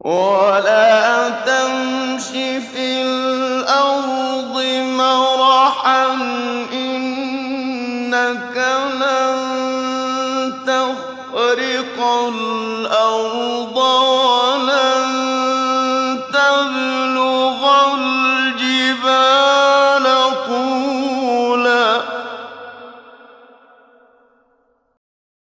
وَلَا تَمْشِ فِي الْأَرْضِ مَرَحًا ۖ إِنَّكَ لَن تَخْرِقَ الْأَرْضَ وَلَن